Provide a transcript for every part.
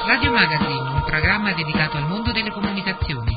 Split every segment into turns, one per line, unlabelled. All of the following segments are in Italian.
Radio Magazine, un programma dedicato al mondo delle comunicazioni.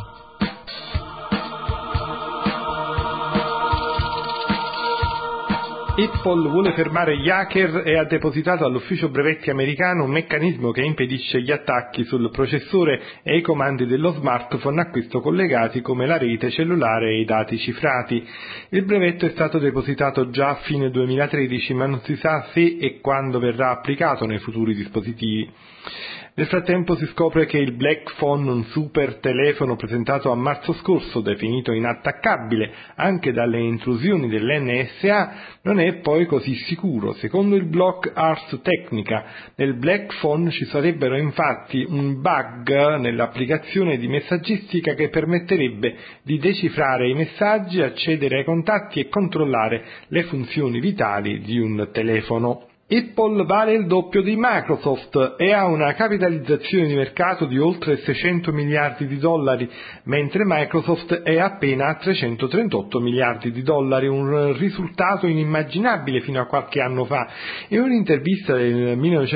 Apple vuole fermare gli hacker e ha depositato all'ufficio brevetti americano un meccanismo che impedisce gli attacchi sul processore e i comandi dello smartphone a questo collegati, come la rete cellulare e i dati cifrati. Il brevetto è stato depositato già a fine 2013, ma non si sa se e quando verrà applicato nei futuri dispositivi. Nel frattempo si scopre che il Black Phone, un super telefono presentato a marzo scorso, definito inattaccabile anche dalle intrusioni dell'NSA, non è poi così sicuro. Secondo il blog Ars Technica, nel Black Phone ci sarebbero infatti un bug nell'applicazione di messaggistica che permetterebbe di decifrare i messaggi, accedere ai contatti e controllare le funzioni vitali di un telefono. Apple vale il doppio di Microsoft e ha una capitalizzazione di mercato di oltre 600 miliardi di dollari, mentre Microsoft è appena a 338 miliardi di dollari, un risultato inimmaginabile fino a qualche anno fa. In un'intervista del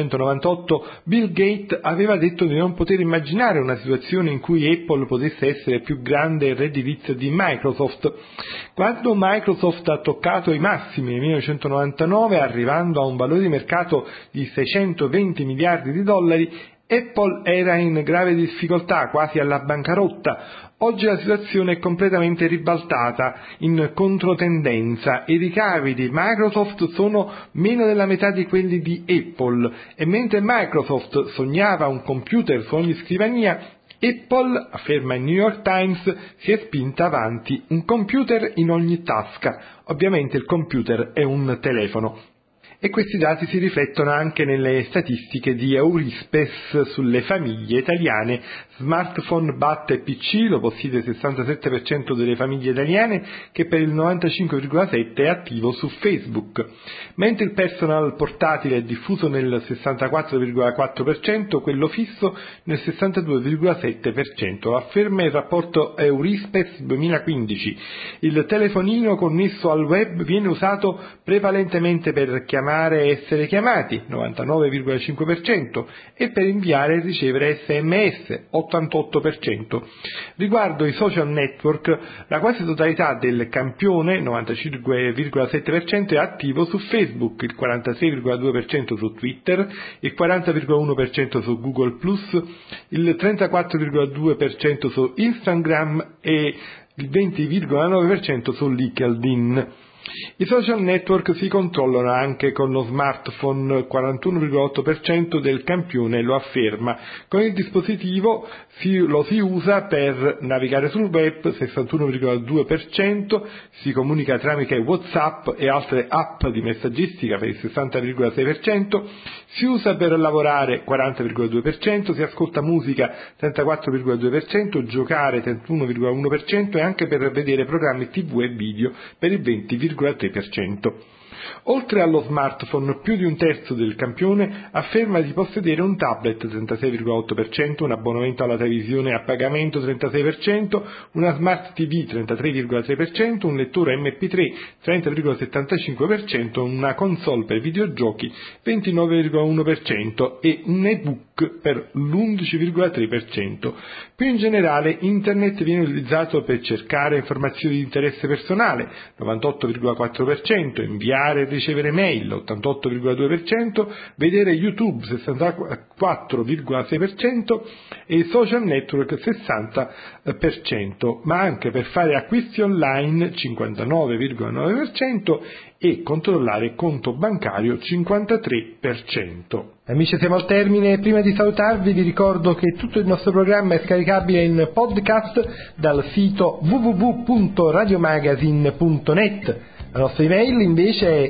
1998 Bill Gates aveva detto di non poter immaginare una situazione in cui Apple potesse essere più grande e redditizia di Microsoft. Quando Microsoft ha toccato i massimi nel 1999, arrivando a un valore di mercato di 620 miliardi di dollari, Apple era in grave difficoltà, quasi alla bancarotta. Oggi la situazione è completamente ribaltata, in controtendenza. I ricavi di Microsoft sono meno della metà di quelli di Apple, e mentre Microsoft sognava un computer su ogni scrivania, Apple, afferma il New York Times, si è spinta avanti un computer in ogni tasca. Ovviamente il computer è un telefono. E questi dati si riflettono anche nelle statistiche di Eurispes sulle famiglie italiane. Smartphone batte PC, lo possiede il 67% delle famiglie italiane, che per il 95,7% è attivo su Facebook, mentre il personal portatile è diffuso nel 64,4%, quello fisso nel 62,7%, afferma il rapporto Eurispes 2015. Il telefonino connesso al web viene usato prevalentemente per chiamare e essere chiamati, 99,5%, e per inviare e ricevere SMS, 88%. Riguardo i social network, la quasi totalità del campione, 95,7%, è attivo su Facebook, il 46,2% su Twitter, il 40,1% su Google+, il 34,2% su Instagram e il 20,9% su LinkedIn. I social network si controllano anche con lo smartphone, 41,8% del campione lo afferma. Con il dispositivo lo si usa per navigare sul web, 61,2%, si comunica tramite WhatsApp e altre app di messaggistica per il 60,6%, si usa per lavorare, 40,2%, si ascolta musica, 34,2%, giocare, 31,1% e anche per vedere programmi TV e video per il 20,3%. Oltre allo smartphone, più di un terzo del campione afferma di possedere un tablet, 36,8%, un abbonamento alla televisione a pagamento, 36%, una smart TV, 33,3%, un lettore MP3, 30,75%, una console per videogiochi, 29,1% e un ebook per l'11,3%. Più in generale, Internet viene utilizzato per cercare informazioni di interesse personale, 98,4%, inviare e ricevere mail, 88,2%, vedere YouTube, 64,6% e i social network, 60%, ma anche per fare acquisti online, 59,9%, e controllare conto bancario, 53%. Amici, siamo al termine. Prima di salutarvi vi ricordo che tutto il nostro programma è scaricabile in podcast dal sito www.radiomagazine.net. La nostra email invece è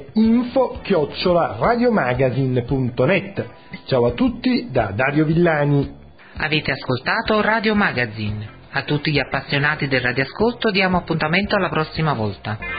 info@radiomagazine.net. Ciao a tutti da Dario Villani.
Avete ascoltato Radio Magazine. A tutti gli appassionati del radioascolto diamo appuntamento alla prossima volta.